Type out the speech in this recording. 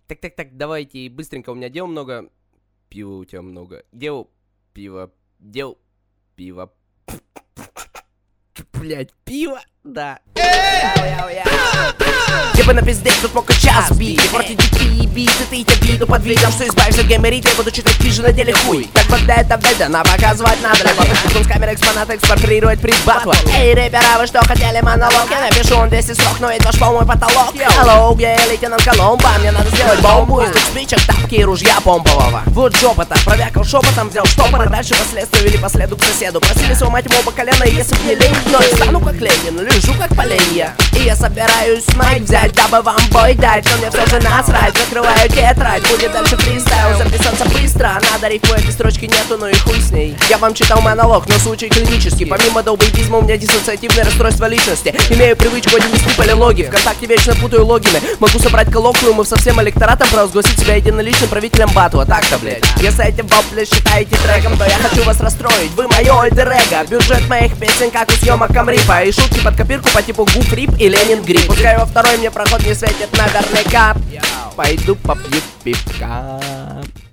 Так, давайте быстренько, у меня дел много. Пива у тебя много. Дел, пиво, дел, пиво. Блять, пиво, да. Типа на пиздец, тут пока час бить. И против дикие биты, ты их обиду под видом, что избавишься от гаймерит, я буду читать пижи на деле хуй. Так вот это ведано, показывать надо. Либо с камеры экспоната экспортировать приз батла. Эй, рэпера, вы что хотели монолог? Я напишу он 200 строк, но это ваш мой потолок. Hello, я лейтенант Коломбо, мне надо сделать бомбу из двух спичек, тапки и ружья помпового. Вот жопа-то, провякал шепотом, взял штопор, и дальше последствия вели по следу к соседу. Просили сломать ему по колено, если б не лень. Но я стану как Ленин, лежу как поленья. И я собираюсь майк взять, дабы вам бой дать. Но мне все же насрать, закрываю тетрадь. Будет дальше фристайл, записаться быстро. Надо рифму, этой строчки нету, ну и хуй с ней. Я вам читал монолог, но случай клинический. Помимо долбоебизма у меня диссоциативное расстройство личности. Имею привычку один вести полилоги. Вконтакте вечно путаю логины. Могу собрать коллоквиумы со всем электоратом, провозгласить себя единоличным правителем батла. Так-то, блять. Если эти вопли считаете треком, то я хочу вас расстроить. Вы мое альтер-эго. Бюджет моих песен, как у съемок Камрипа. И шутки под копирку по типу Гуф Рип и Ленин Грипп. Пускай во второй мне проход не светит наверняка. Пойду попью пивка.